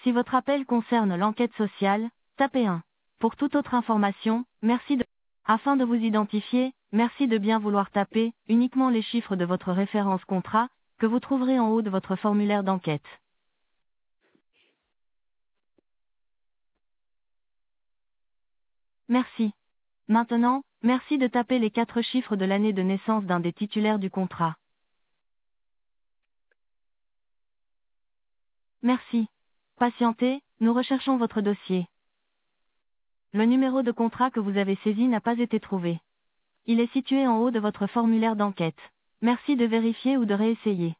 Si votre appel concerne l'enquête sociale, tapez 1. Pour toute autre information, merci de... Afin de vous identifier, merci de bien vouloir taper uniquement les chiffres de votre référence contrat, que vous trouverez en haut de votre formulaire d'enquête. Merci. Maintenant, merci de taper les 4 chiffres de l'année de naissance d'un des titulaires du contrat. Merci. Patientez, nous recherchons votre dossier. Le numéro de contrat que vous avez saisi n'a pas été trouvé. Il est situé en haut de votre formulaire d'enquête. Merci de vérifier ou de réessayer.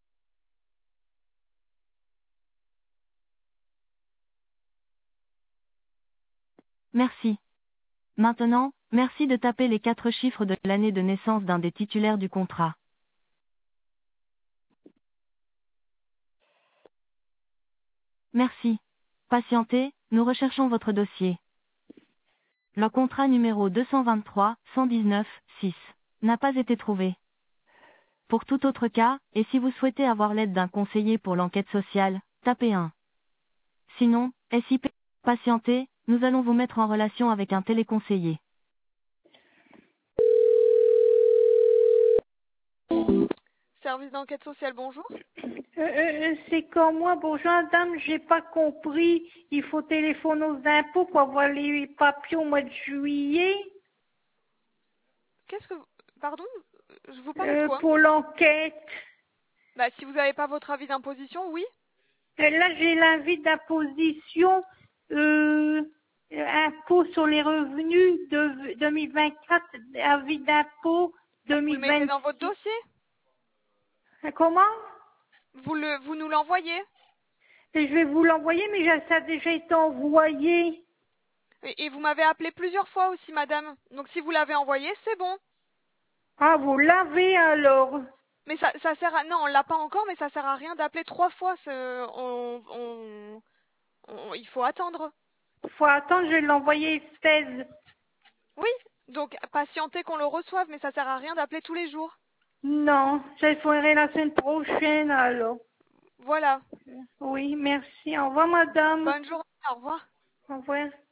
Merci. Maintenant, merci de taper les 4 chiffres de l'année de naissance d'un des titulaires du contrat. Merci. Patientez, nous recherchons votre dossier. Le contrat numéro 223-119-6 n'a pas été trouvé. Pour tout autre cas, et si vous souhaitez avoir l'aide d'un conseiller pour l'enquête sociale, tapez 1. Sinon, SIP, patientez, nous allons vous mettre en relation avec un téléconseiller. Service d'enquête sociale, bonjour. C'est comme moi, bonjour madame, j'ai pas compris. Il faut téléphoner aux impôts pour avoir les papiers au mois de juillet. Qu'est-ce que vous... Pardon? Je vous parle de quoi? Pour l'enquête. Bah, si vous n'avez pas votre avis d'imposition, oui. Là, j'ai l'avis d'imposition, impôt sur les revenus de 2024, avis d'impôt Vous le mettez 2026. dans votre dossier? Comment? Vous nous l'envoyez? Et je vais vous l'envoyer, mais ça a déjà été envoyé. Et vous m'avez appelé plusieurs fois aussi, madame. Donc si vous l'avez envoyé, c'est bon. Ah, vous l'avez alors? Mais ça sert à... Non, on l'a pas encore, mais ça sert à rien d'appeler 3 fois. Il faut attendre. Faut attendre, je vais l'envoyer 16. Oui, donc patientez qu'on le reçoive, mais ça sert à rien d'appeler tous les jours. Non, je le ferai la semaine prochaine alors. Voilà. Oui, merci. Au revoir madame. Bonne journée, au revoir. Au revoir.